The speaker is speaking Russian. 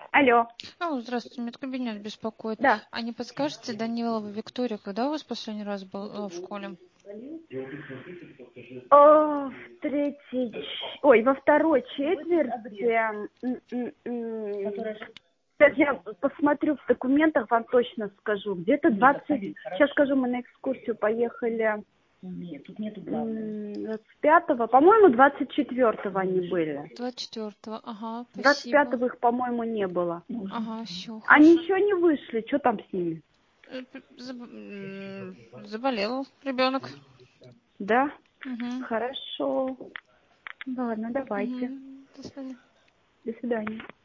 Алло. Алло, здравствуйте, медкабинет беспокоит. Да. А не подскажете, Данилова Виктория, когда у вас последний раз был в школе? В третьей... Ой, во второй четверти... Сейчас я посмотрю в документах, вам точно скажу. Где-то 20... Сейчас скажу, мы на экскурсию поехали... Нет, тут нету главного. 25-го, по-моему, 24-го они были. 24-го, ага, спасибо. 25-го их, по-моему, не было. Ага, все, Они хорошо. еще не вышли, что там с ними? Заболел ребенок. Да? Угу. Хорошо. Ладно, давайте. До свидания. До свидания.